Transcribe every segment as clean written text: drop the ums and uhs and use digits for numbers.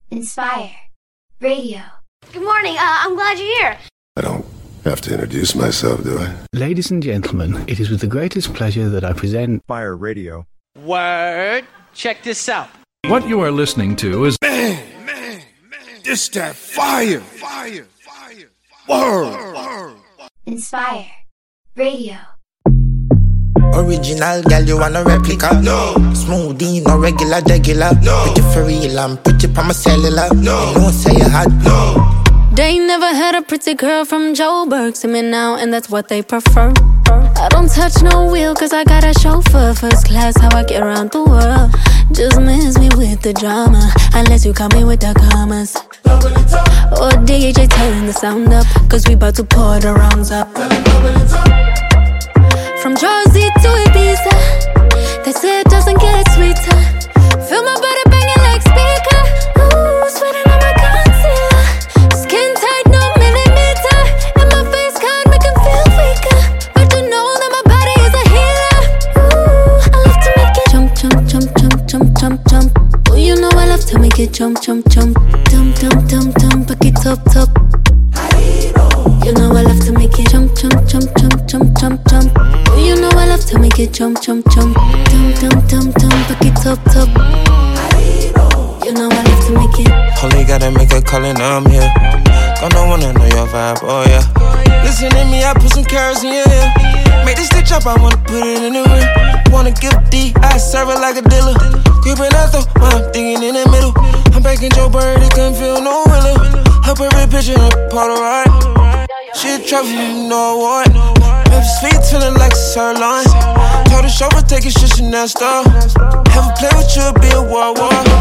Inspire Radio. Good morning, I'm glad you're here. I don't have to introduce myself, do I? Ladies and gentlemen, it is with the greatest pleasure that I present Inspire Radio. Word. Check this out. What you are listening to is... Man, this that fire. Word. Inspire Radio. Original girl, you want a replica? No. Smoothie, no regular. No. Pretty for real, I'm pretty pa my cellular. No. You don't say you hot. No. They never had a pretty girl from Joburg. See me now, and that's what they prefer. I don't touch no wheel, cause I got a chauffeur. First class, how I get around the world. Just miss me with the drama, unless you call me with the commas. Or DJ, turn the sound up, cause we about to pour the rounds up. From Jersey to Ibiza, they say it doesn't get sweeter. Feel my body banging like speaker. Ooh, sweating on my concealer. Skin tight, no millimeter. And my face can't make him feel weaker. But you know that my body is a healer. Ooh, I love to make it jump, jump, jump, jump, jump, jump, jump. Oh, you know I love to make it jump, jump, jump. Dum, dum, dum, dum, back it up, top. You know I love to make it jump, jump, jump, jump, jump, jump, jump. Oh, you know I love to make it jump, jump, jump. Dum, dum, dum, dum, back it up, top. You know I love to make it. Only gotta make a call and I'm here. Gonna wanna know your vibe, oh yeah. Listen to me, I put some carrots in your ear. Make this stitch up, I wanna put it in the rear. Wanna give D, I serve it like a dealer. Creeping out though, I'm thinking in the middle. I'm baking Joe Bird, it couldn't feel no realer. Her perfect picture, her Polaroid. She a trophy, you know what? Memphis feet feeling like a sirloin. Told the chauffeur, take your shit Chanel store. Have a play with you, be a war.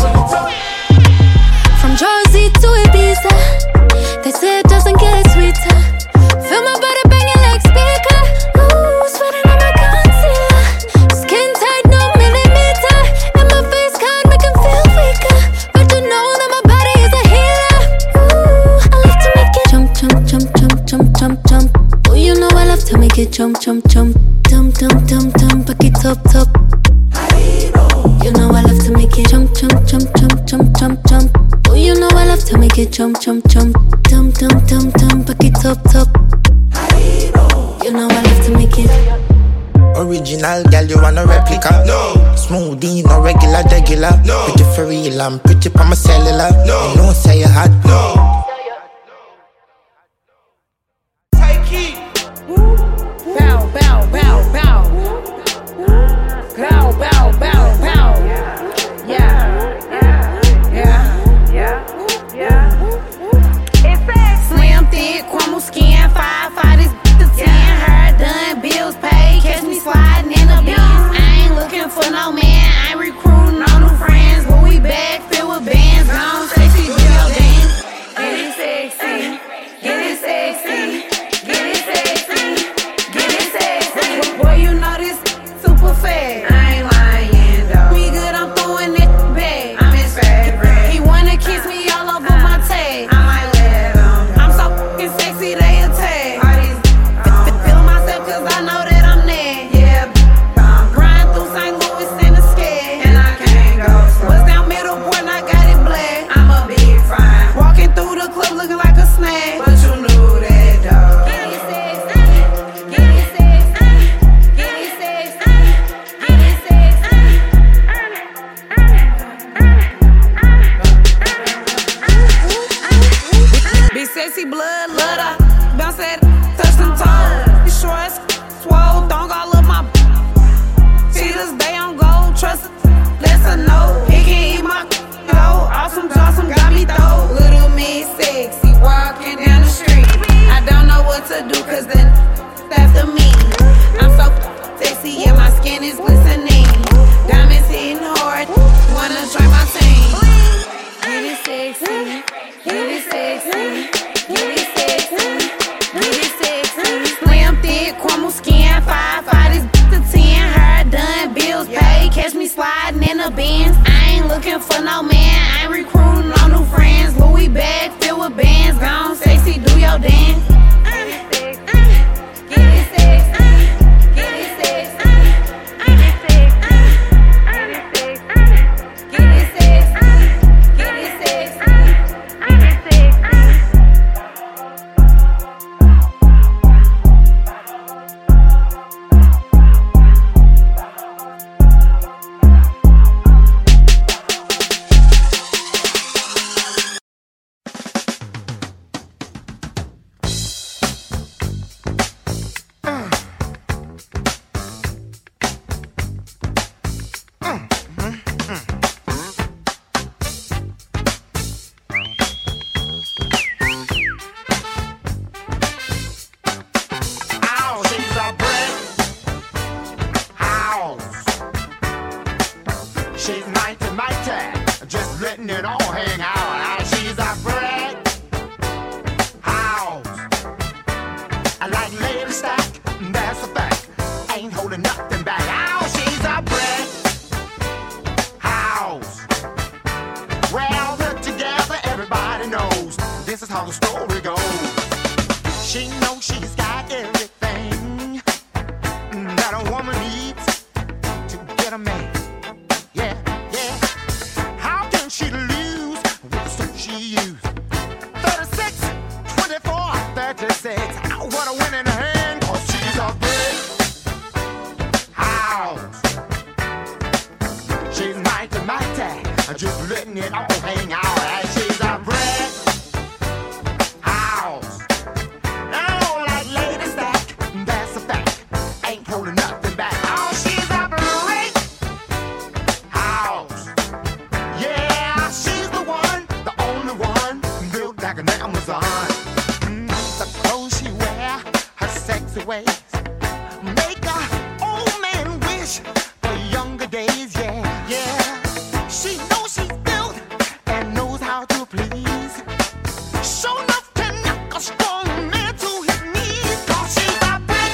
From Jersey to Ibiza, they say it doesn't get sweeter. Feel my body banging like speaker. Ooh, sweating on my concealer. Skin tight, no millimeter. And my face can't make him feel weaker. But you know that my body is a healer. Ooh, I love to make it jump, jump, jump, jump, jump, jump, jump. Oh, you know I love to make it jump, jump, jump. Dum, dum, dum, dum, back it up, top. You know I love to make it jump, jump, jump, jump, jump, jump, jump. Oh, you know I love to make it jump, jump, jump. Dum, dum, dum, dum, back it up, top. You know I love to make it. Original girl, you want a replica? No. Smoothie, no regular. No. Pretty for real, I'm pretty pa my cellular. No. You don't say you hot. No. Bow, bow, bow, bow. Bow, bow, bow, bow. Yeah. Slim, thick, crumble skin, 5'5", this the 10. Hair done, bills paid, catch me sliding in the beans. I ain't looking for no man, I ain't recruiting no new friends. Louis bag filled with bands, gone sexy, do your dance. Get it sexy, get it sexy. Boy, you know this super fast. I ain't lying, though. Me good, I'm throwing it back. I'm his favorite. He wanna kiss me all over my tag. I might let him. I'm so fucking sexy, they attack. Feel myself, cause I know that I'm there. Yeah, grind through St. Louis in the sky. And I can't go slow. What's down middle, boy, and I got it black. I'm a big fry. Walking through the club looking like a snack. But you knew that, though. Sexy blood, love her. Bounce that, touch them toes. These shorts, swole, don't all up my. See this day on gold, trust it, let's her know. He can eat my dough. Awesome, got me though. Little me sexy, walking down the street. I don't know what to do, cause then after me. I'm so sexy, yeah, my skin is glistening. Diamonds hitting hard, wanna try my team. Get it sexy, get it sexy. Slim, thick, crumble skin, 5'5", this the 10. Hair done, bills paid, catch me sliding in the Benz. I ain't looking for no man, I ain't recruiting no new friends. Louis bag filled with bands, gone sexy, do your dance. Get it sexy, get it sexy. this is how the story goes. She knows she's got everything that a woman needs to get a man. Yeah, yeah. How can she lose with the suit she used? 36, 24, 36. What a winning hand, 'cause she's a big house. She's mighty, mighty, just letting it all hang out. She's a brick house. Now, like Lady Stack, that's a fact. Ain't holding nothing back. Oh, she's a brick house. Yeah, she's the one, the only one, built like an Amazon. The clothes she wear, her sexy ways, make a old man wish for younger days. Yeah, yeah. She knows she's built and knows how to please. Sure enough can knock a strong man to his knees. 'Cause she's a brick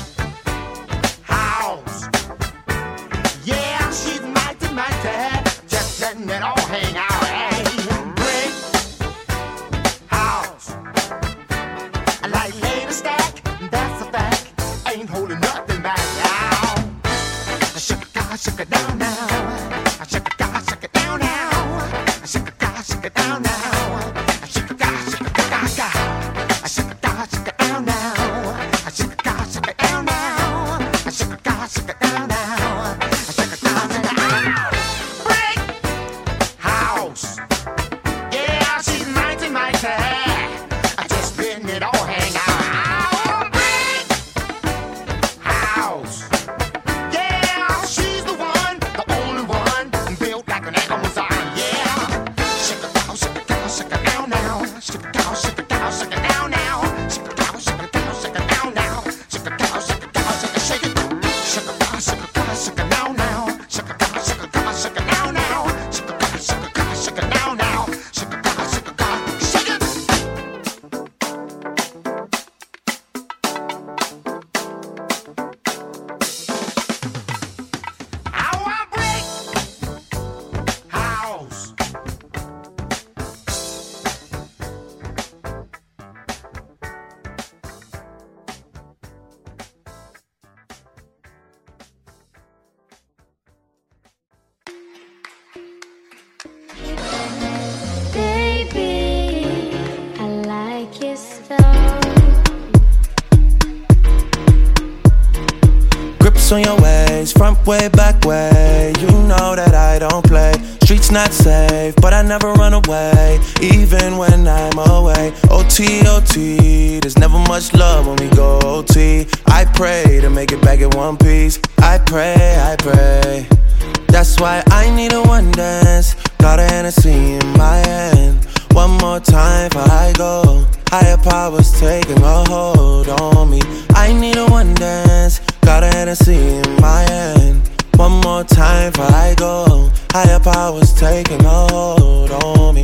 house. Yeah, she's mighty, mighty, just letting it all hang out. Hey, brick house. Like Lady Stack, that's a fact. Ain't holding nothing back now. Shake it down now. Shake it down now. Shake it down now. Shake it down now. Shake it down now. Shake it down now. Shake it down now. Brick house. Yeah, she's mighty, mighty. Just letting it all hang out. Brick house. Yeah, she's the one, the only one, built like an Amazon. Yeah. Shake it down now. Shake it down now. Shake it down now. Shake it down now. Shake it down, shake it now. Shake it down now. Shake it now. Shake it now. Shake it now. Shake it now. Our brick house. Baby, I like your style. Grips on your ways, front way, back way. You know that I don't play. Streets not safe, but I never run away, even when I'm away. OT, OT, there's never much love when we go OT. I pray to make it back in one piece. I pray, I pray. That's why I need a one dance. Got a Hennessy in my hand. One more time before I go. Higher powers taking a hold on me. I need a one dance. Got a Hennessy in my hand. One more time before I go. Higher powers taking a hold on me.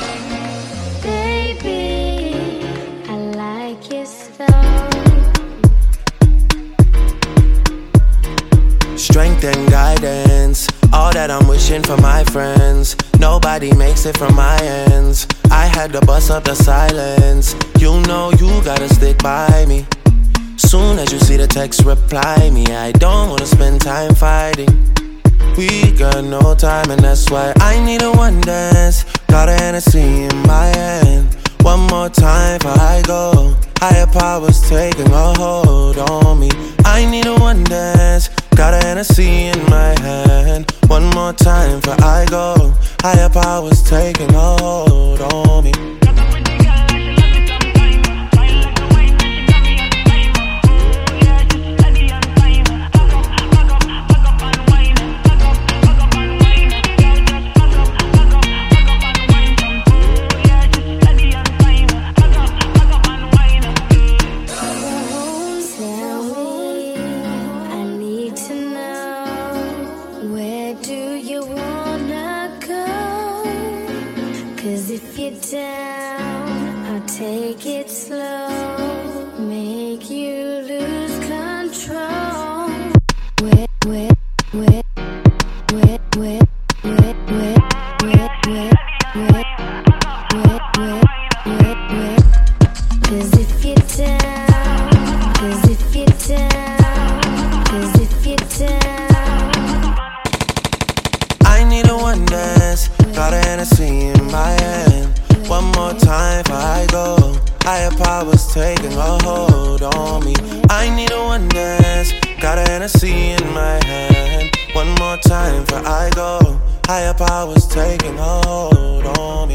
Baby, I like your style. Strength and guidance, all that I'm wishing for my friends. Nobody makes it from my ends. I had to bust up the silence. You know you gotta stick by me. Soon as you see the text, reply me. I don't wanna spend time fighting. We got no time, and that's why I need a one dance. Got a Hennessy in my hand. One more time before I go. Higher powers taking a hold on me. I need a one dance. Got a Hennessy in my hand. One more time before I go. Higher powers taking a hold on me. Down, I'll take it slow, make you lose control. time for I go. Higher powers taking a hold on me. I need a one dance, got a Hennessy in my hand. One more time for I go. Higher powers taking a hold on me.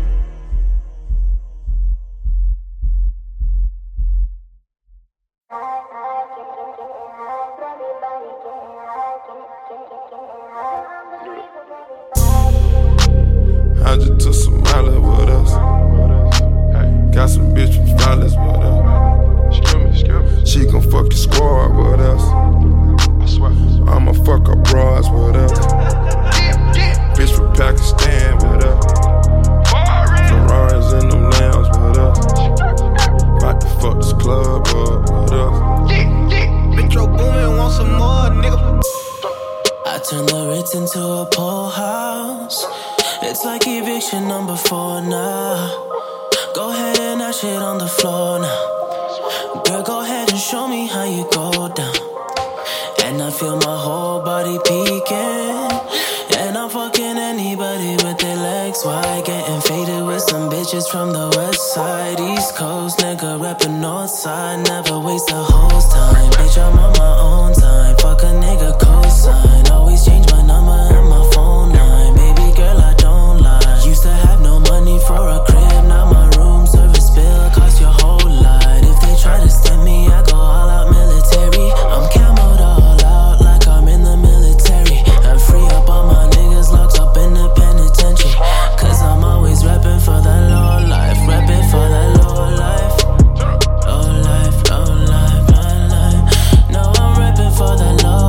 I just took some Molly with us. Got some bitch from Flawless with us. She gon' fuck the squad with us. I'ma fuck her bras with us. Bitch from Pakistan with us. Ferraris in them lambs with us. About to fuck this club up with us. Metro Boomin, want some more, nigga. I turn the Ritz into a pool house. It's like eviction number 4 now. Go ahead and dash it on the floor now. Girl, go ahead and show me how you go down. And I feel my whole body peeking. And I'm fucking anybody with their legs wide. Getting faded with some bitches from the west side. East Coast, nigga reppin' north side. Never waste a hoe's time. Bitch, I'm on my own time. Fuck a nigga cosign. Always change my number and my phone line. Baby girl, I don't lie. Used to have no money for a crib. Now my room service bill cost your whole lot. If they try to stem me, I go all out military. I'm camoed all out like I'm in the military. I'm free up all my niggas locked up in the penitentiary. Cause I'm always reppin' for that low life. Reppin' for that low life. Low life, low life, low life. No, I'm reppin' for that low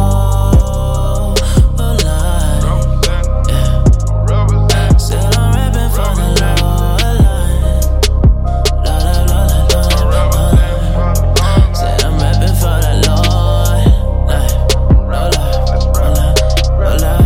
life. Yeah. Said I'm reppin' for the low life. Low life, low life, low life. Said I'm reppin' for the low life. Low life, low life, low life.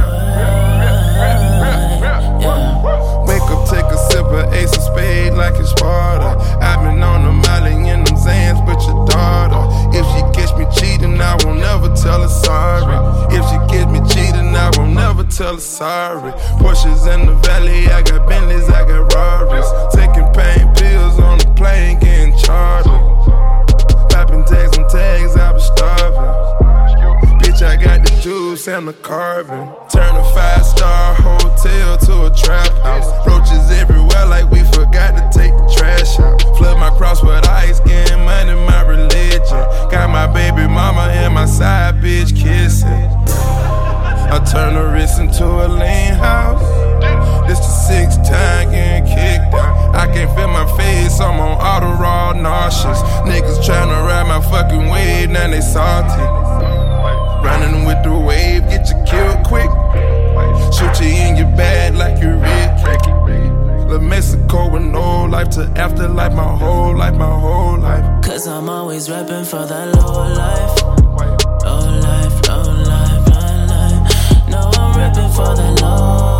Yeah. Wake up, take a sip of Ace of Spade like it's Sparta. I've been on the Molly in them Zans, but your daughter. If she catch me cheating, I won't never tell her sorry. If she catch me cheating, I won't never tell her sorry. Porsches in the valley, I got Bentleys, I got Rarries. Taking pain pills on the plane, getting chartered. Popping tags on tags, I was starving. Bitch, I got the juice and the carbon. Turn a 5-star hotel to a trap house. Roaches everywhere like we forgot to take the trash out. Flood my cross with ice, getting money, my religion. Got my baby mama and my side bitch kissing. I turn the wrist into a lean house. This the 6th time getting kicked out. I can't feel my face, I'm on Adderall, nauseous. Niggas tryna ride my fucking wave, now they salty. Running with the wave, get you killed quick. Shoot you in your bag like you Rick. La Mexico with no life to afterlife, my whole life, my whole life. Cause I'm always reppin' for that low life. Low life, low life, low life. No, I'm reppin' for that low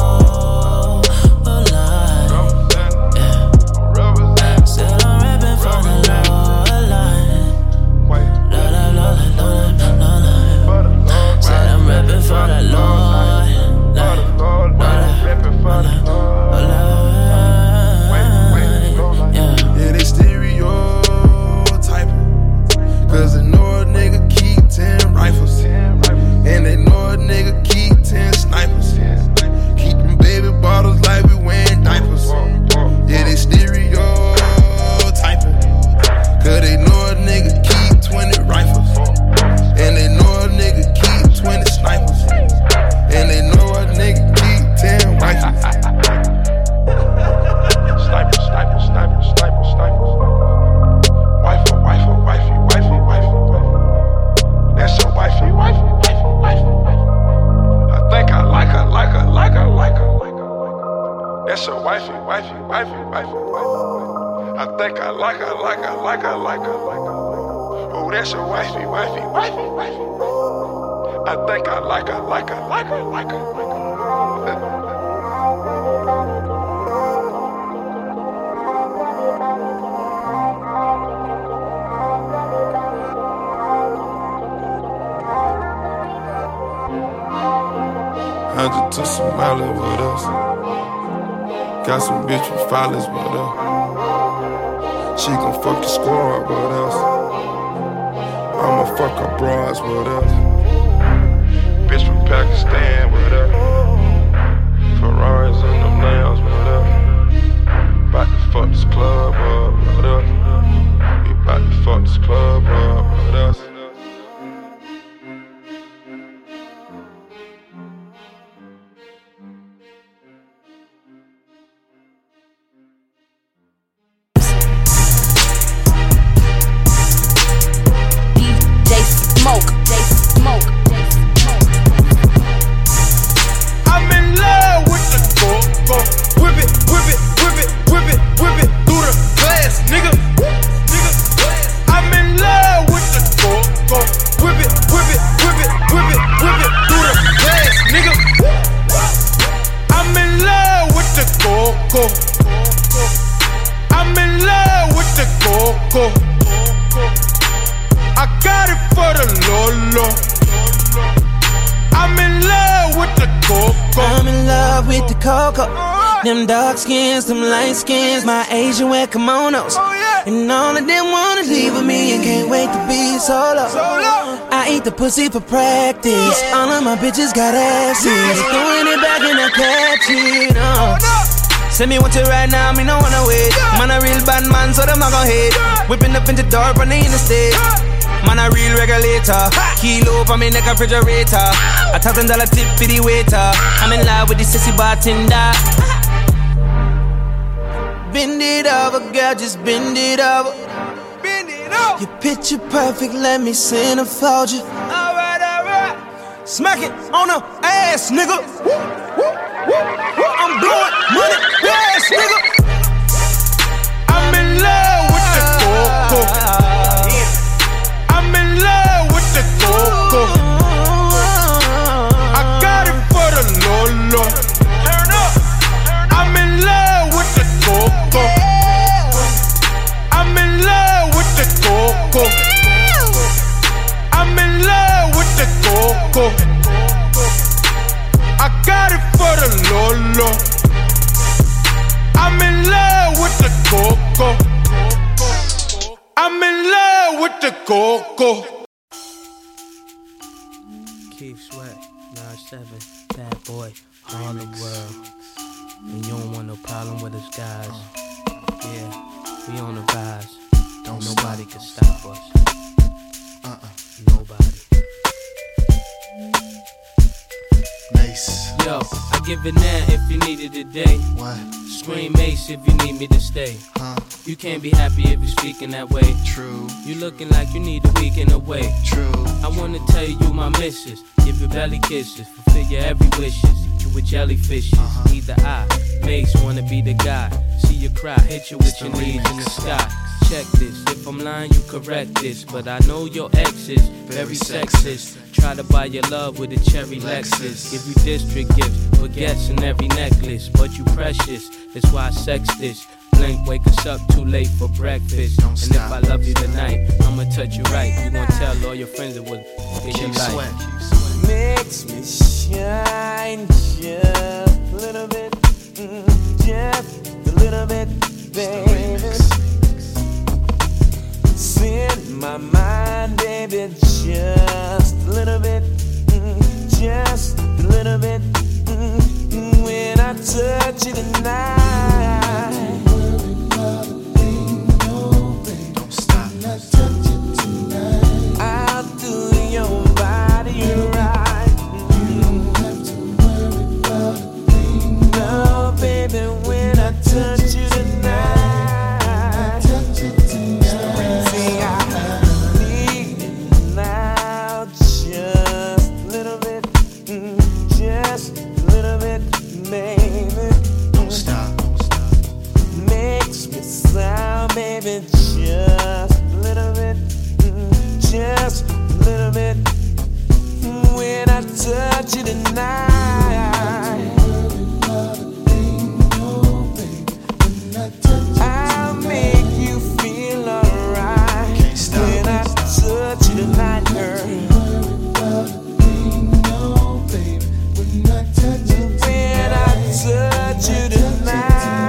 life. Yeah. Said I'm reppin' for the low life. Low life, low life, low life, low life. Said I'm reppin' for that low life. Yeah, they stereotyping. Cause they know a nigga keep 10 rifles. And they know a nigga keep 10 snipers. Keeping baby bottles like we wearing diapers. Yeah, they stereotyping. Cause they know a nigga keep 20 rifles. And they know a nigga keep 20 snipers. And they know a nigga keep 10 rifles. Sniper, sniper, sniper, sniper, sniper. Wifey, wifey, wifey, wifey, wifey. That's your wifey, wifey, wifey, wifey. I think I like her, like her, like her, like her, like her. That's your wifey, wifey, wifey, wifey, wifey. I think I like her, like her, like her, like her, like her. Oh, that's your wifey, wifey, wifey, wifey. I think I like her, like her, like her, like her, like her. I just took some Molly with us. Got some bitch with followers with us. She gon' fuck the squad with us. I'ma fuck her bras with us. Bitch from Pakistan with us. Ferraris and them nails with us. About to fuck this club up with us. We about to fuck this club up with us. I'm in love with the go-go. Whip it, whip it, whip it, whip it, whip it through the glass, nigga. I'm in love with the go-go. Whip it, whip it, whip it, whip it, whip it through the glass, nigga. I'm in love with the go-go. I'm in love with the go-go. I got it for the Lolo. I'm in love with the coco. I'm in love with the coco. Them dark skins, them light skins, my Asian wear kimonos. And all of them wanna leave with me and can't wait to be solo. I eat the pussy for practice. All of my bitches got asses. Throwing it back and I catch it. Send me what you right now, me no wanna wait. Man a real bad man, so them not gon' hate. Whipping up in the door on the interstate. Man a real regulator. Kilo for me neck refrigerator. $1,000 tip for the waiter. I'm in love with the sissy bartender. Bend it over, girl, just bend it over. Bend it up. Your picture perfect, let me centerfold you. Alright, alright. Smack it on the ass, nigga. I'm blowing money, ass, nigga. I'm in love with the coco. I'm in love with the coco. I got it for the Lolo. Turn up. I'm in love with the coco. I'm in love with the coco. I'm in love with the coco. I got it for the Lolo. I'm in love with the coco. I'm in love with the coco. Keith Sweat, 9-7, bad boy, Harlem World. And you don't want no problem with us guys. Yeah, we on the rise. Nobody can stop us. Nobody. Mace. Yo, I give it now if you need it today. What? Scream Mace if you need me to stay. You can't be happy if you're speaking that way. True. You looking like you need a weekend away. True. I wanna tell you my missus. Give your belly kisses, fulfill your every wishes. You with jellyfishes. Either I, Mace, wanna be the guy. See you cry, hit you with your knees in the sky. Check this, if I'm lying you correct this. But I know your ex is very sexist. Try to buy your love with a cherry Lexus. Give you district gifts, baguettes in every necklace. But you precious, that's why I sex this. Blink, wake us up too late for breakfast. And if I love you tonight, I'ma touch you right. You gon' tell all your friends it was in your life. Makes me shine just a little bit, just a little bit, baby. Set my mind, baby, just a little bit, just a little bit. When I touch you tonight, Don't stop. I'll do your body right. You don't have to worry about a thing. No, baby, when I touch you tonight, see, I need it now, just a little bit, just a little bit, baby. Don't stop. Makes me sound, baby, just a little bit, just a little bit. When I touch you tonight, I'll make you feel alright. Can't stop. When I touch you tonight, girl. When I touch you tonight.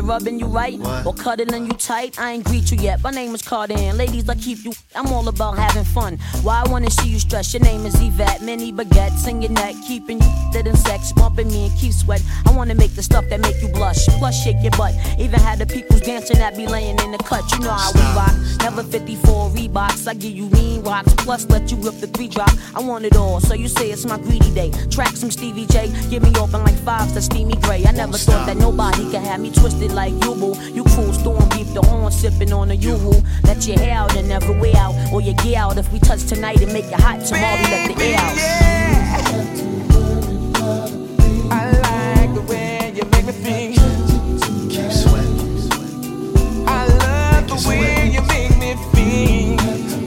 rubbing you right or cuddling you tight. I ain't greet you yet. My name is Cardan. Ladies, I keep you. I'm all about having fun. Why I wanna see you stress? Your name is Yvette. Many baguettes in your neck, keeping you dead in sex, bumping me and keep sweat. I wanna make the stuff that make you blush. Plus shake your butt. Even had the peoples dancing that be laying in the cut. You know how we rock. Never 54 Reeboks. I give you mean rocks. Plus let you rip the 3-drop. I want it all. So you say it's my greedy day. Track some Stevie J. Get me open like fives to steamy gray. I never thought that nobody could have me twisted like you, boo. You cool, storm beef, the horn sipping on a Yoo-hoo. Let your hair out and never wear out. Or you get out if we touch tonight and make it hot. Tomorrow we let the air out. I like the way you make me feel. Keep sweating. I love the way you make me feel.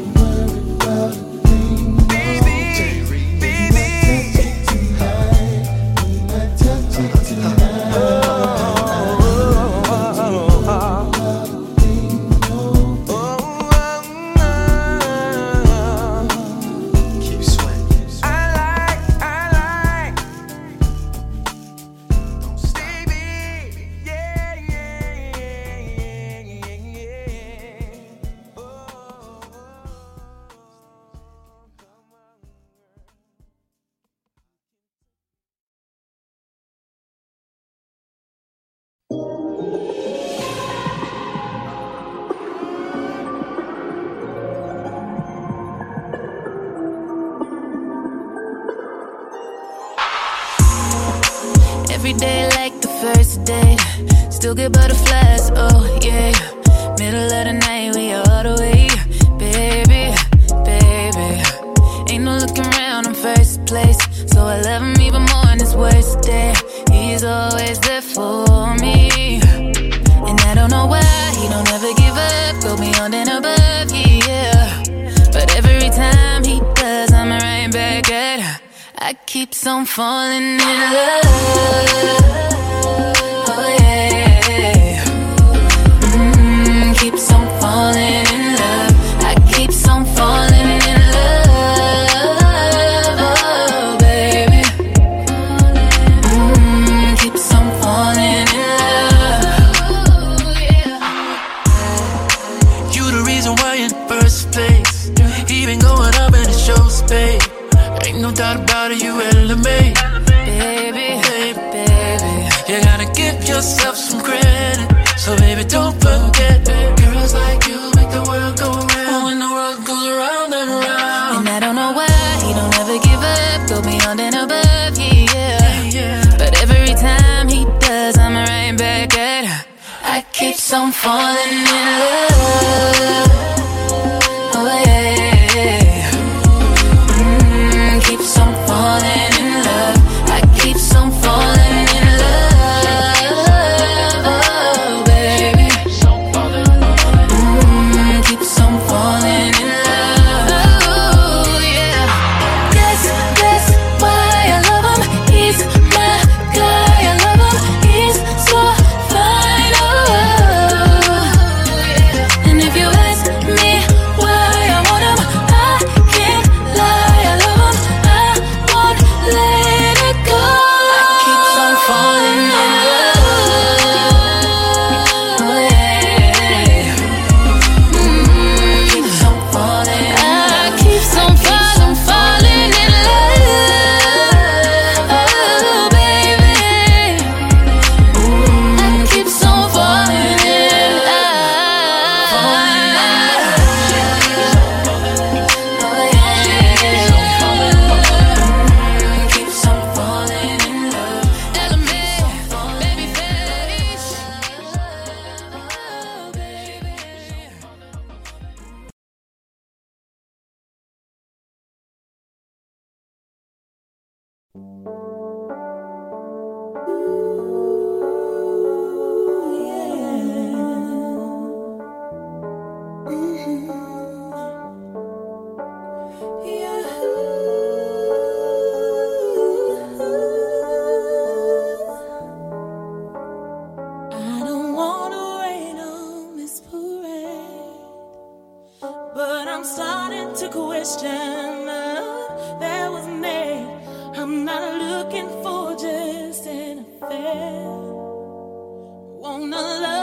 Every day like the first day, still get butterflies, oh yeah. Middle of the night, we all the way, baby, baby. Ain't no looking around, I'm first place, so I love him even more on his worst day. He's always there for me, and I don't know why he don't ever give up, go beyond and above, yeah. But every time he does, I'm right back at her. I keep on falling in love, oh yeah. Keeps on falling in love. I keep on falling in love, oh baby. Keeps on falling in love, yeah. You the reason why in first place, even going up in the show space. Ain't no doubt about it, you elevate, baby, baby, baby. You gotta give yourself some credit, so baby don't forget. Girls like you make the world go round. When the world goes around and around. And I don't know why he don't ever give up, go beyond and above, yeah. But every time he does, I'm right back at her. I keep on falling in love, oh yeah. Keeps on falling in love. I keep on falling in love, oh baby. Keeps on falling in love, oh yeah. That's why I love him. He's my guy. I love him. He's so fine, oh yeah. And if you ask me why I want him, I can't lie. I love him. Let it go. I keep on falling in love, oh yeah. Keeps on falling. I keep on falling in love, oh baby. I keep on falling in love, oh yeah. Keeps on falling in love. Element, baby face. Oh, baby. I don't wanna rain on this parade, but I'm starting to question the love that was made. I'm not looking for just an affair. Wanna love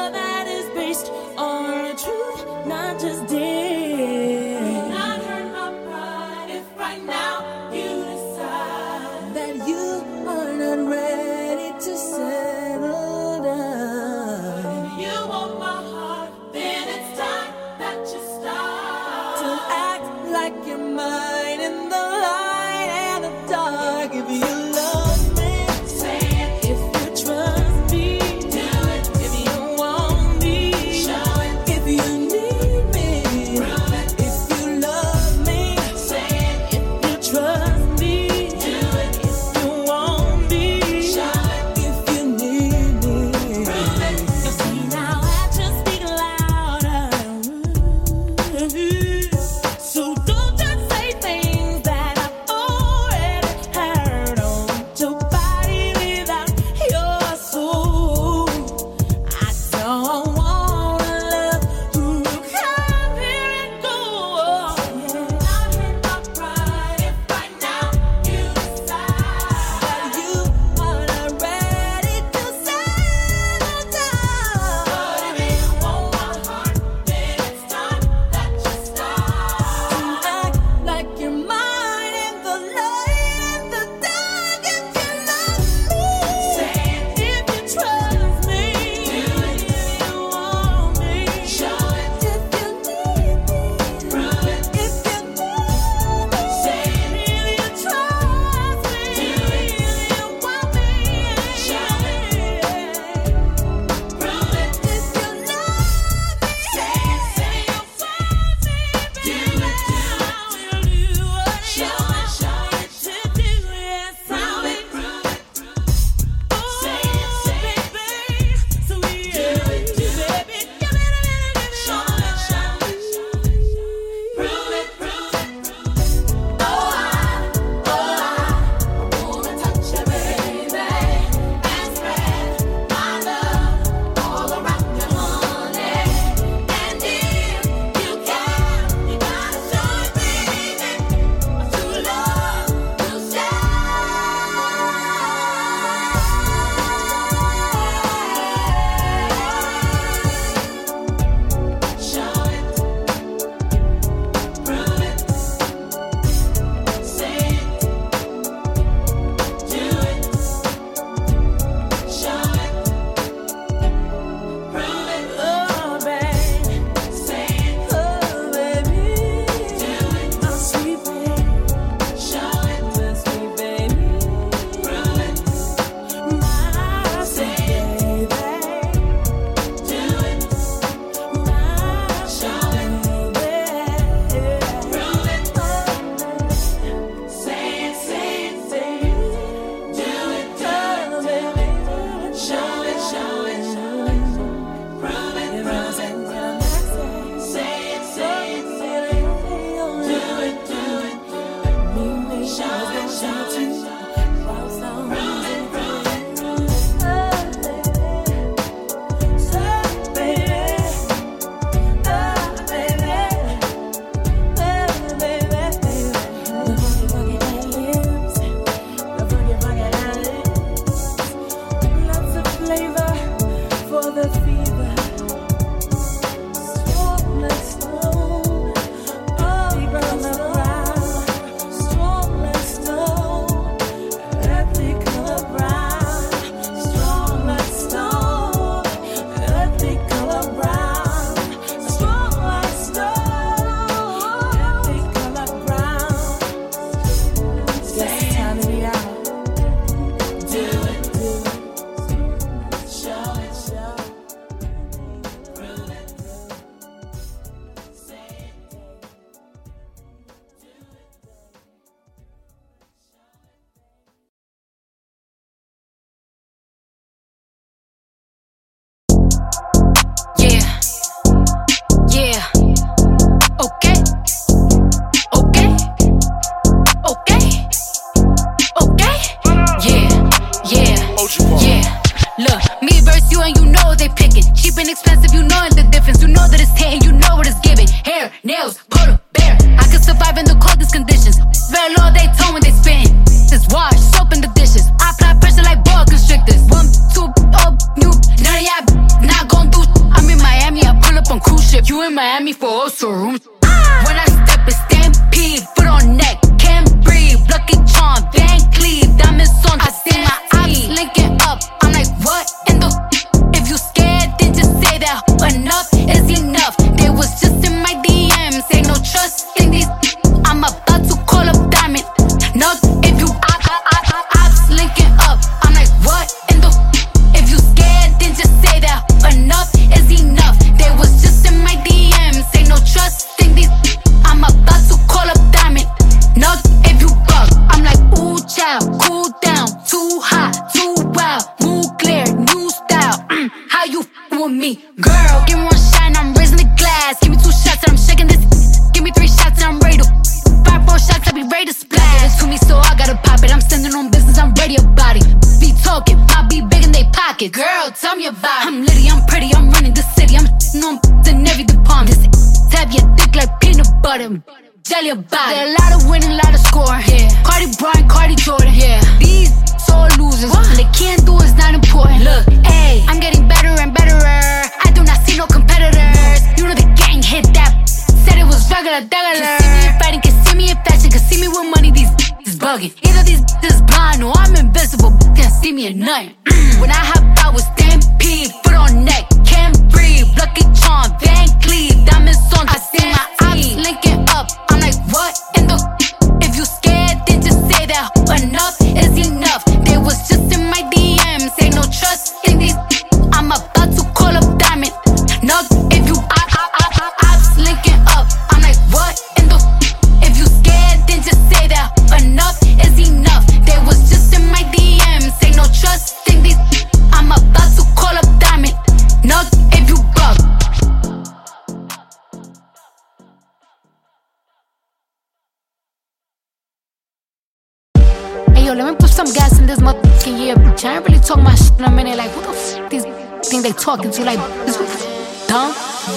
Let me put some gas in this motherfucking year, bitch. I ain't really talking my shit in a minute. Like, who the f these think they talking to? Like, is who dumb?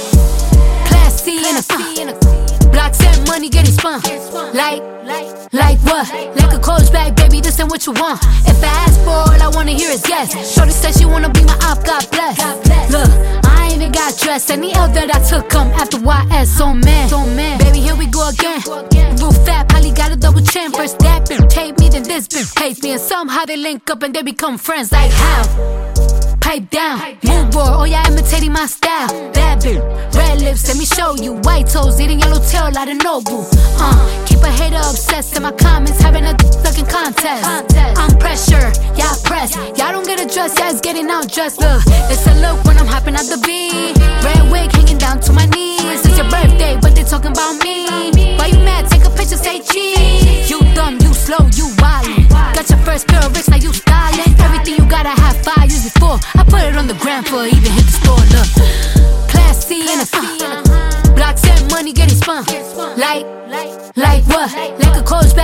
Class C in a blocks and money getting spun. Like what? Like a coach bag, baby, this ain't what you want. If I ask for all I wanna hear is yes. Shorty said she wanna be my op, God bless. Look, I ain't even got dressed. Any L that I took come after YS, so man. Baby, here we go again. Real fat, probably got a double chin. First that bitch hate me, then this bitch hates me. And somehow they link up and they become friends. Like how? Pipe down, move board, oh yeah, imitating my style. Bad bitch, red lips, let me show you. White toes, eating yellow tail like a Nobu. Keep a hater obsessed in my comments, having a fucking contest. I'm pressure, y'all press. Y'all don't get a dress, yeah, it's getting out dressed. Look, it's a look when I'm hopping out the beat. Red wig hanging down to my knees. It's your birthday, but they talking about me. Why you mad? Take a picture, say cheese. You dumb, you slow, you wildin'. Got your first pair of bricks, now you stylin'. Everything you gotta have 5 years before. I put it on the gram for even hit the store. Look, Class C in a blocks and money getting spun. Like what? Like a coach bag, baby.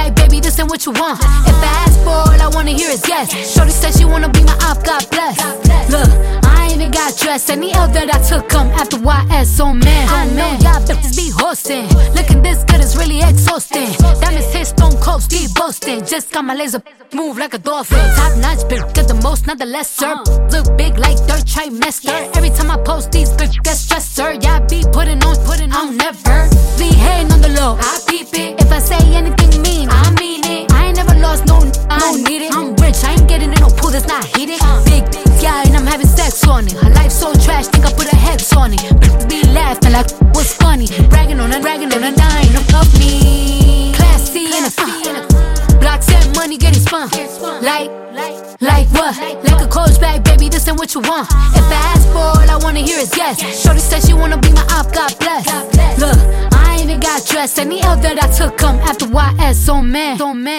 this ain't what you want. If I ask for all I wanna hear is yes. Shorty said she wanna be my op, God bless. Look, I ain't even got dressed. Any L that I took come after YS, oh man. I know y'all bitches be hosting. Looking this good is really exhausting. Diamonds hit stone cold, Steve boasting. Just got my laser move like a dolphin. Top notch, bitch, get the most, not the lesser. Look big like third trimester. Every time I post these bitch, get stressed, sir. Yeah, I be putting on, I'll never be hating on the low. I peep it. If I say anything mean, I mean it. I ain't never lost, no need it. I'm rich, I ain't getting in no pool that's not heated. Big guy and I'm having sex on it. Her life so trash, think I put a hex on it. Be laughing like what's funny. Bragging on a dying of me. Classy and a blocks and money getting spun. Like what? Like a coach bag, baby, this ain't what you want. If I ask for all I wanna hear is yes. Shorty said she wanna be my op, God bless. Look, I ain't even got dressed. Any L that I took come after YS, oh man.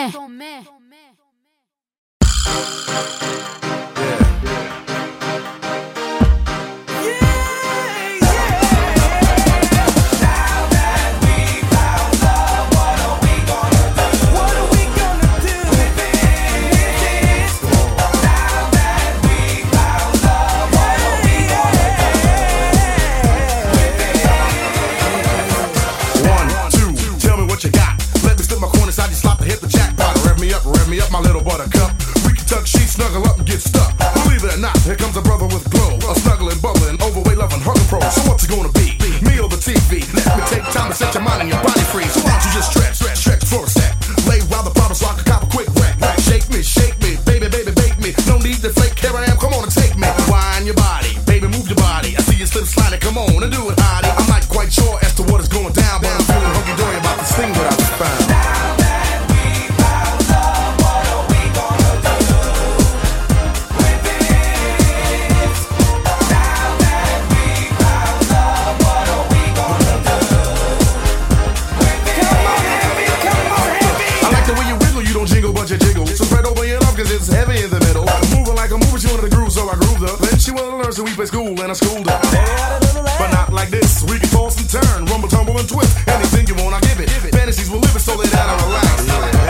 Rev me up, my little buttercup. We can tuck sheets, snuggle up and get stuck. Believe it or not, here comes a brother with glow. A snuggling, bubbling, overweight, loving, hugging pro. So what's it gonna be? Me or the TV? Let me take time to set your mind and your body free. So why don't you just stretch for a sec. Lay while the problem so I can cop a quick wreck. Shake me, baby, bake me. No need to fake, here I am, come on and take me. Wind your body, baby, move your body. I see you slip sliding, come on and do it, Heidi. I'm not quite sure as to what is going down, but I'm feeling hunky-dory about this thing that I just found. It's heavy in the middle. Moving like a mover, she wanted to groove, so I grooved her. Then she wanted to learn, so we play school, and I schooled her. But not like this. We can toss and turn, rumble, tumble, and twist. Anything you want, I give it. Fantasies will live it, so lay down and relax.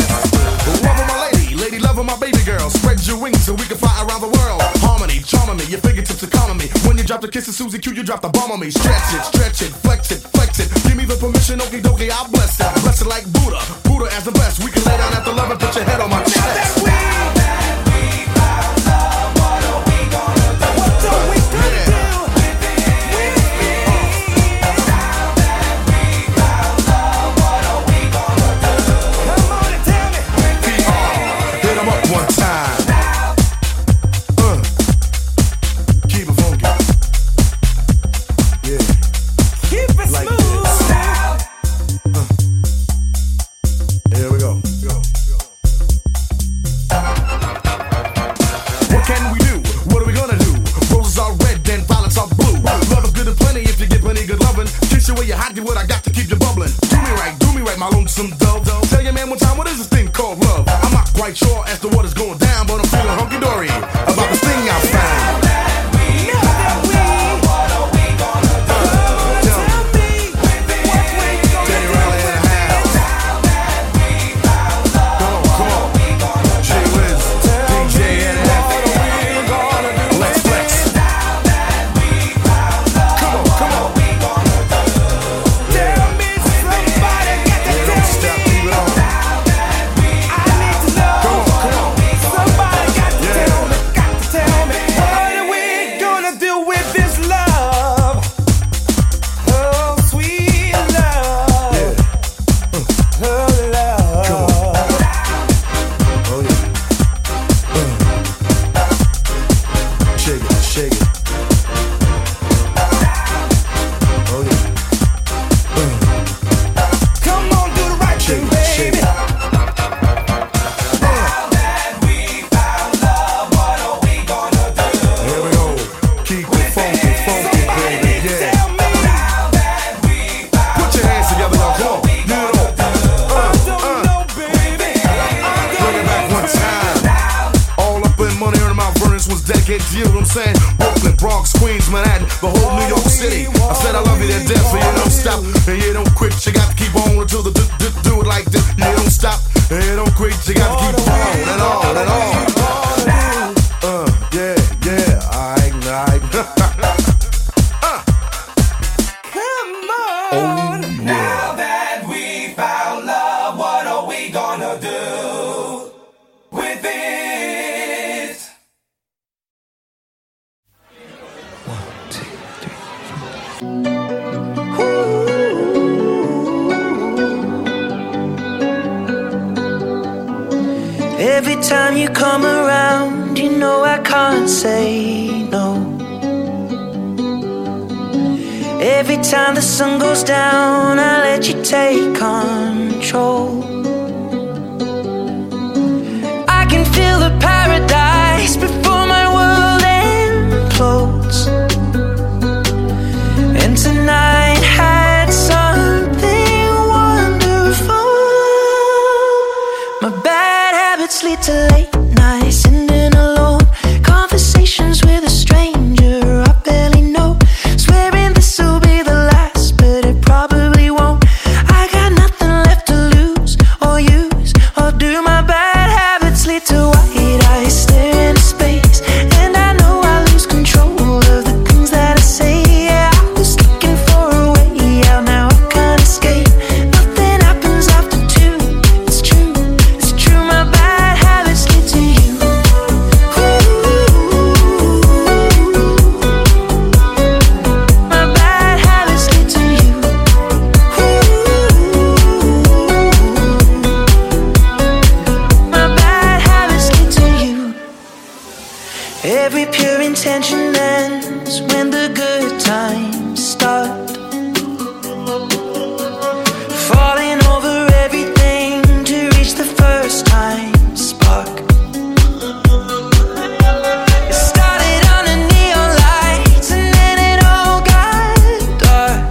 Loving my lady, loving my baby girl. Spread your wings so we can fly around the world. Harmony, charming me, your fingertips are calming me. When you drop the kiss of Susie Q, you drop the bomb on me. Stretch it, flex it. Give me the permission, okie dokie, I'll bless it. Bless it like Buddha as the best. We can lay down after love and put your head on my chest. Stop. It don't quit, you gotta keep on and on and on. Yeah, alright. Come on. Now that we found love, what are we gonna do with it? 1, 2, 3. Every time you come around, you know I can't say no. Every time the sun goes down, I let you take control. I can feel the paradise before my world implodes. And tonight had something wonderful. My bad habits lead to late nights, sitting alone, conversations with a stranger I barely know, swearing this will be the last, but it probably won't. I got nothing left to lose or use or do. My bad habits lead to white eyes stare into space, and I know I lose control of the things that I say. Yeah, I was looking for a way out, now I can't escape. Nothing happens after 2. It's true, it's true. My bad habits lead to you. My bad habits lead to you. My bad habits lead to you. Every pure intention ends when the good times start. Falling over everything to reach the first time spark. It started under neon lights and then it all got dark.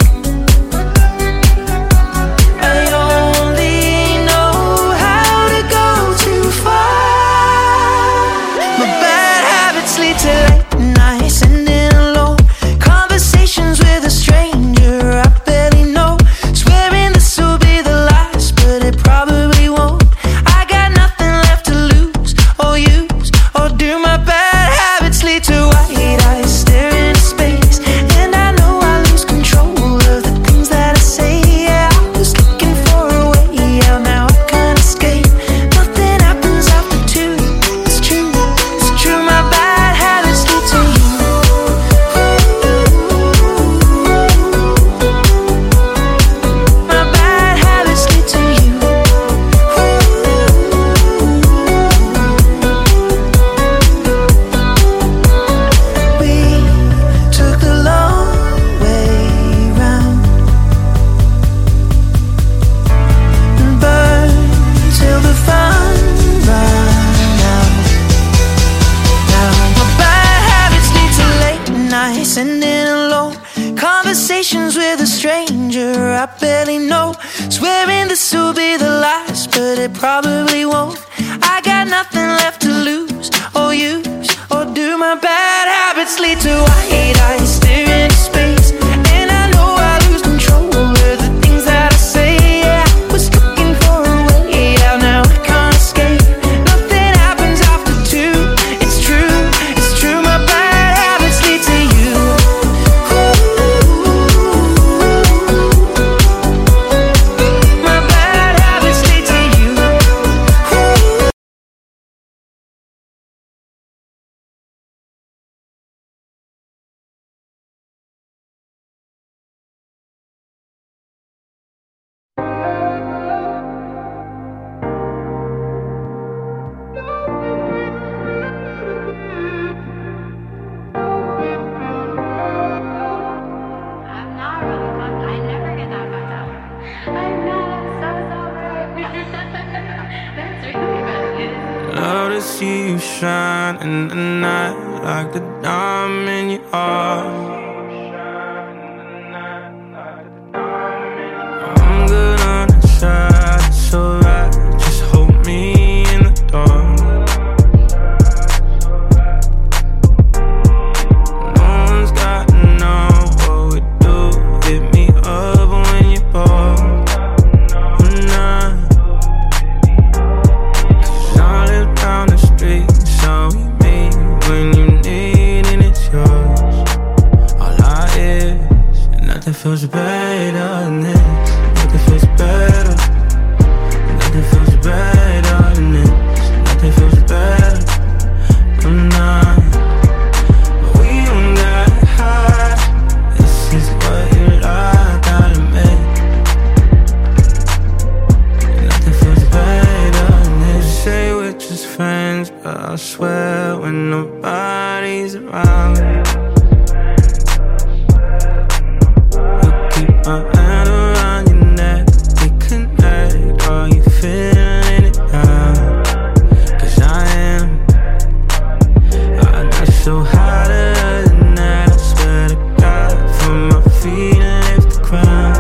I only know how to go too far. My bad habits lead to late nights, sitting alone, conversations with a stranger I barely know, swearing this will be the last, but it probably won't. I got nothing left to lose or use or do. My bad habits lead to white eyes stare into space, and I know I lose control of the things that I say. Yeah, I was looking for a way out, now I can't escape. Nothing happens after 2. It's true, it's true. My bad habits lead to you. My bad habits lead to you. We took the long way round and burned till the fun ran out. Now my bad habits lead to late nights, sitting alone, conversations with a stranger I barely know, swearing this will be the last, but it probably won't. I got nothing left to lose or use or do. My bad habits lead to white eyes stare into space, and I know I lose control of the things that I say. Yeah, I was looking for a way out, now I can't escape. Nothing happens after 2. It's true, it's true. My bad habits lead to you. My bad habits lead to you. Love to see you shine in the night like the diamond you are. I'm good on the side, it's alright. Just hold me in the dark. No one's got to know what we do. Hit me up when you're bored. as friends, but I swear when nobody's around, you'll keep my hand around your neck. We connect, are you feeling it now? 'Cause I am. I got so hotter than that, I swear to God, from my feet and lift the ground.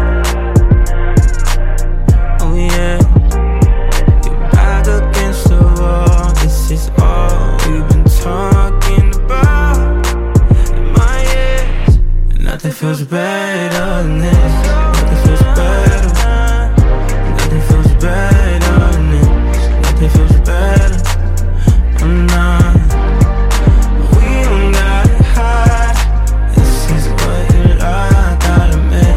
Oh yeah, you're back against the wall. This is all we've been talking about in my ears. And nothing feels better than this. Nothing feels better. Nothing feels better than this. Nothing feels better. I'm not. We don't gotta hide. This is what you like, gotta admit.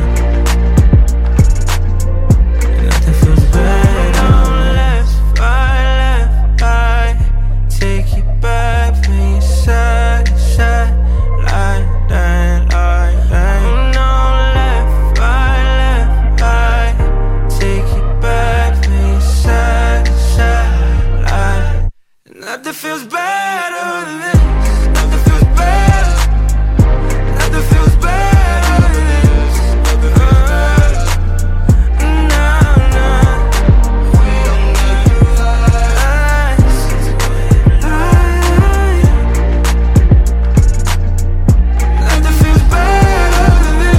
Nothing feels better. Left, right. Take you back from your side to side. Like that. No, left, right. Take you back from your side to side. Like nothing feels better than this. Nothing feels better. Nothing feels better than this. Nothing feels better. No. We don't get lies. Nothing feels better than this.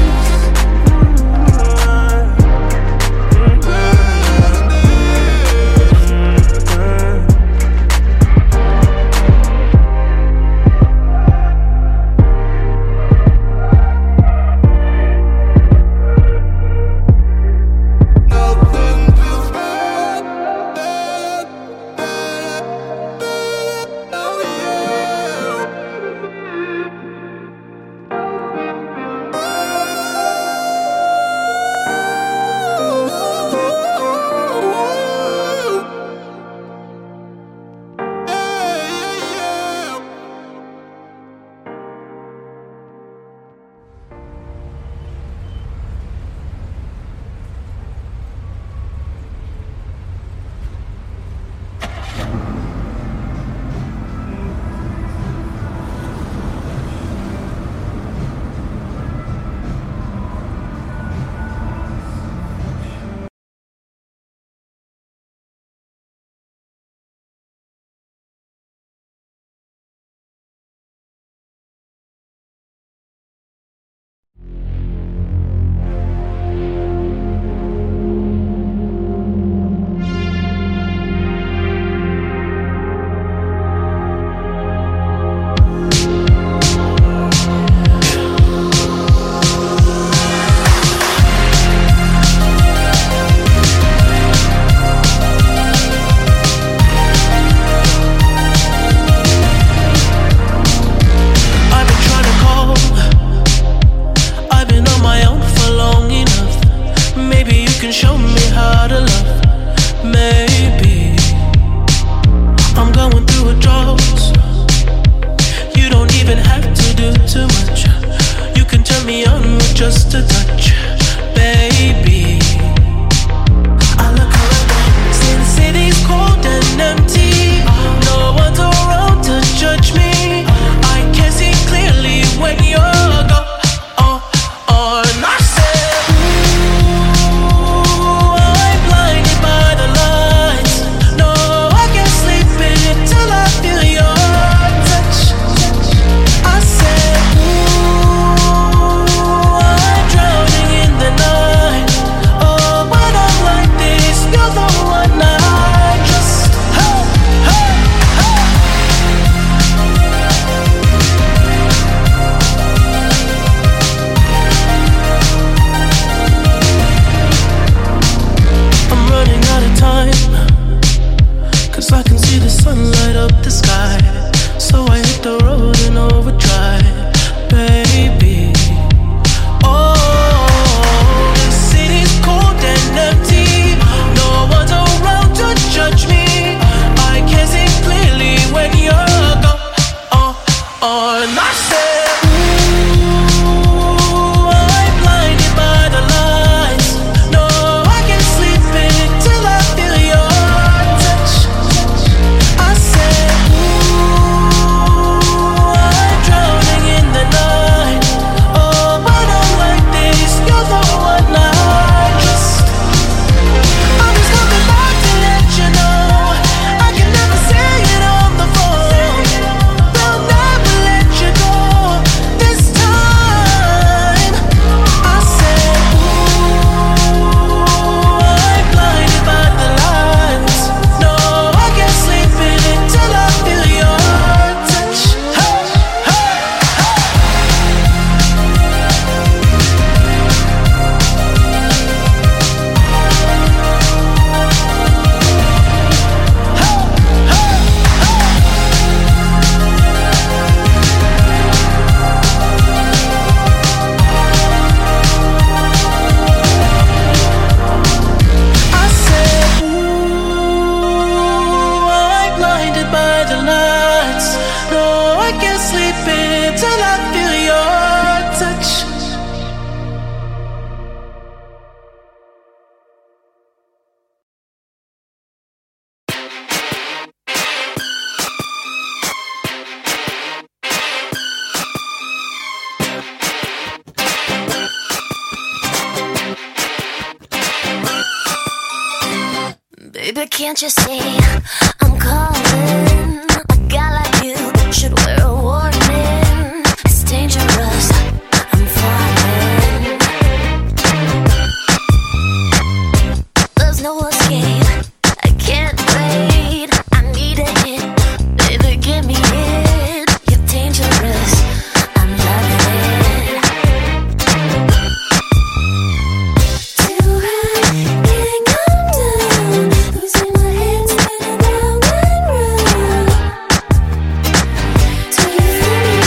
just a touch, baby. I look around, since city's cold and empty, no one's around to judge me. I can see clearly when you're gone. And I said, ooh, I'm blinded by the lights. No, I can't sleep until I feel your touch. I said, ooh, I'm drowning in the night. Oh, when I'm like this, you're the one I trust. Hey, hey, hey. I'm running out of time, 'cause I can see the sun light up the sky. So I hit the road in overdrive, baby. Oh, the city's cold and empty, no one's around to judge me. I can see clearly when you're gone. And I said, ooh, I'm blinded by the lights. No, I can't sleep until I feel your touch. I said, I can't sleep until I feel your touch. Baby, can't you see I'm calling? A guy like you should wear a warning. It's dangerous, I'm falling. There's no escape, I can't wait. I need a hit, baby, give me it. You're dangerous, I'm loving it. Too high, can't come down. Losing my head, spinning round and round. Do you feel me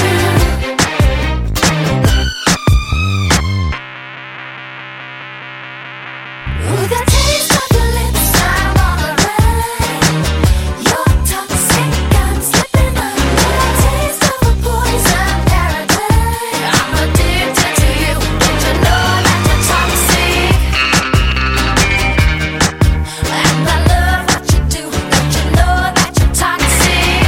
now? Ooh, the taste of your lips, I'm all around. You're toxic, I'm slipping under. The taste of a poison paradise. I'm addicted to you, don't you know that you're toxic? And I love what you do, don't you know that you're toxic?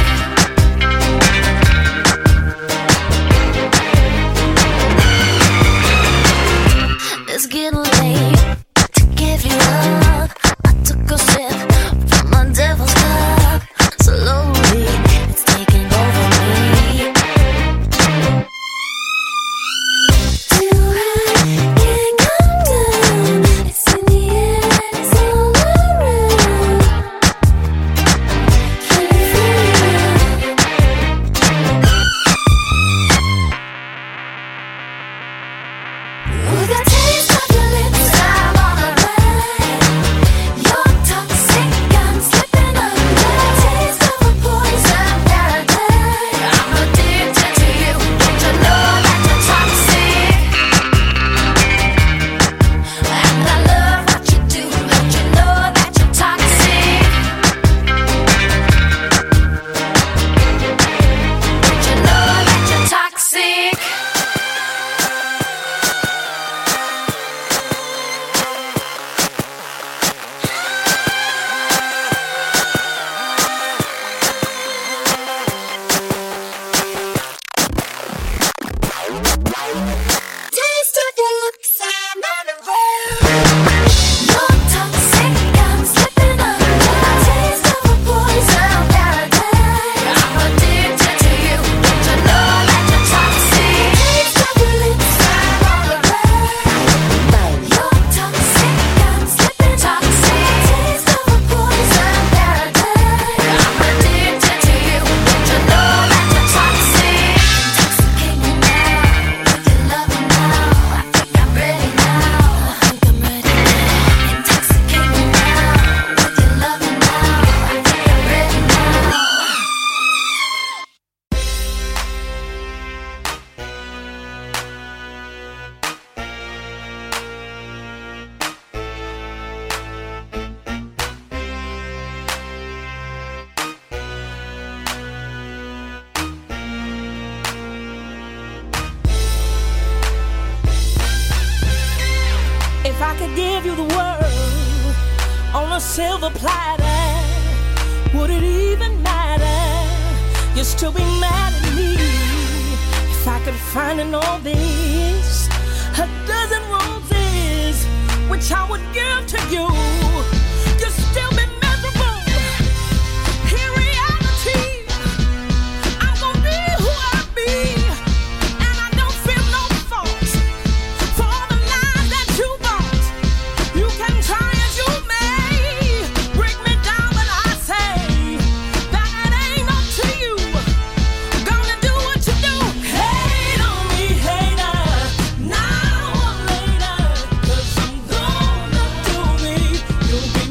It's getting late to give you up. I took a sip from my devil's cup. Slowly, it's taking over me. Too high, can't come down. It's in the air, it's all around. Can you feel it now? Ooh, the taste of your lips, I'm all around. You're toxic, I'm slipping under. The taste of a poison paradise. I'm addicted to you, don't you know that you're toxic? And I love what you do, don't you know that you're toxic? Don't you know that you're toxic? Taste of your looks, I'm on a roll. You're toxic, I'm slipping under. The taste of a poison paradise. I'm addicted to you, don't you know that you're toxic? Taste of your lips, I'm all around. You're toxic, I'm slipping toxic. Taste of a poison paradise. I'm addicted to you, don't you know that you're toxic? Intoxicate me now with your loving now. I think I'm ready now. I think I'm ready now. Intoxicate me now with your loving now. I think I'm ready now. If I could give you the world on a silver platter, would it even matter? You'd still be mad at me. If I could find in all this a dozen roses, which I would give to you, you'd still be miserable. In reality, I'm gonna be who I be, and I don't feel no fault for all the lies that you bought. You can try as you may, break me down, but I say that it ain't up to you. Gonna do what you do. Hate on me, hater, now or later, 'cause I'm gonna do me. You'll be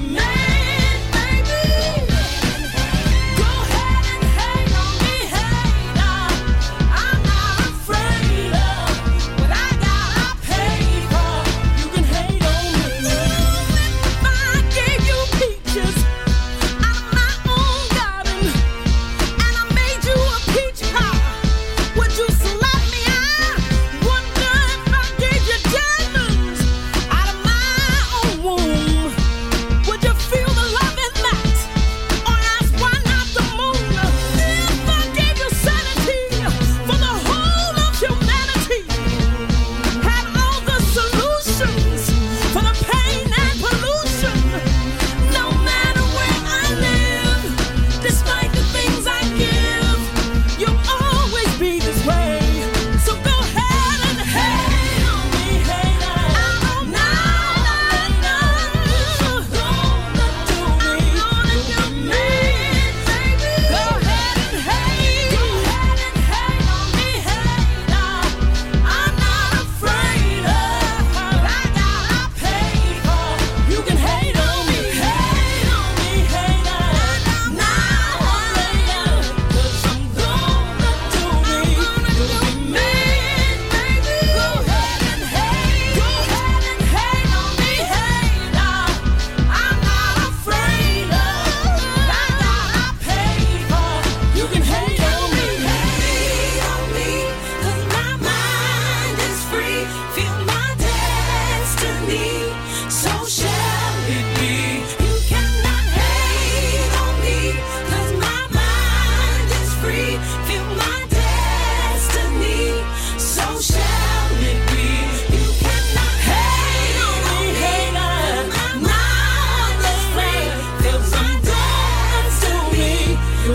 So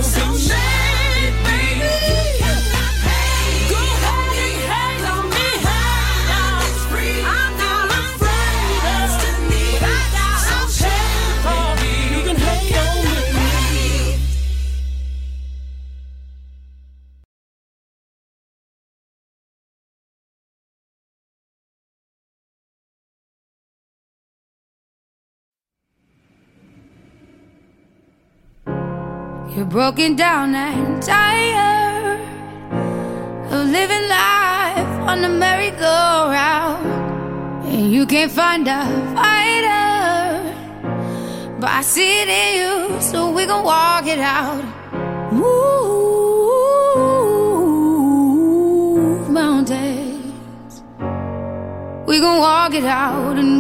you're broken down and tired of living life on the merry-go-round, and you can't find a fighter, but I see it in you, so we gon' walk it out. Move mountains, we gon' walk it out and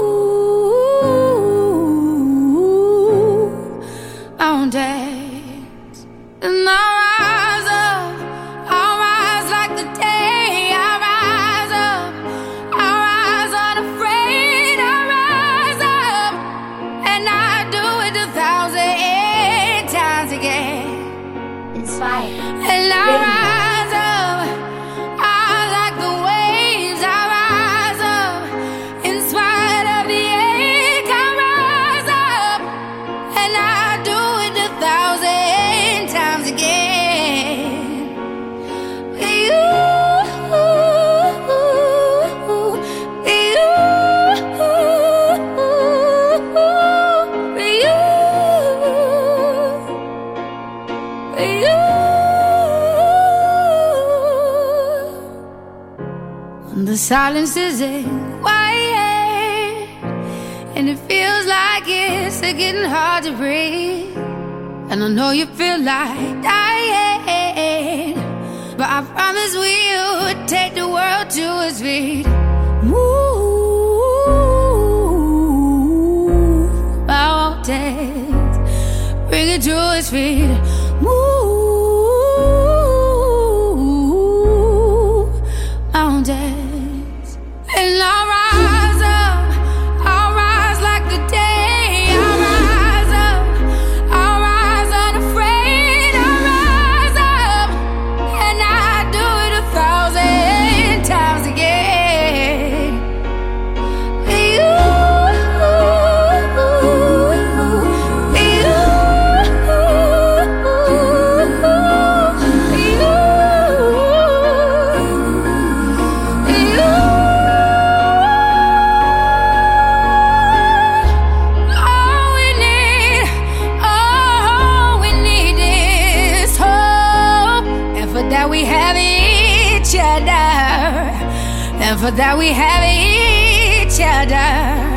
move mountains. And I'll rise up, I'll rise like the day. I'll rise up, I'll rise unafraid. I'll rise up, and I do it 1,000 times again. Inspired. And I'll rise up, I'll like the waves. I'll rise up, in spite of the ache. I'll rise up, and I do it 1,000 times again. The silence isn't quiet, and it feels like it's getting hard to breathe. And I know you feel like dying, but I promise we'll take the world to its feet. Move mountains, bring it to its feet. Move mountains. And I'll rise up, I'll rise like the day. I'll rise up, I'll rise unafraid. I'll rise up, and I do it 1,000 times again. And for that we have each other,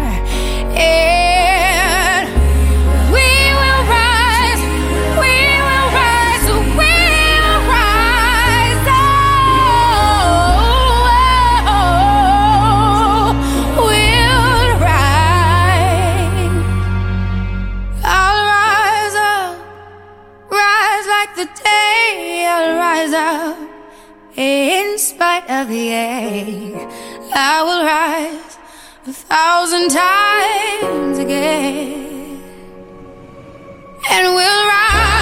and we will rise, we will rise, we will rise, we'll rise. I'll rise up, rise like the day. I'll rise up, in spite of the ache. I will rise 1,000 times again, and we'll rise.